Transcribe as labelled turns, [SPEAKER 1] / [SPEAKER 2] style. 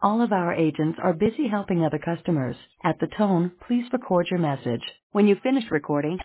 [SPEAKER 1] All of our agents are busy helping other customers. At the tone, please record your message. When you finish recording,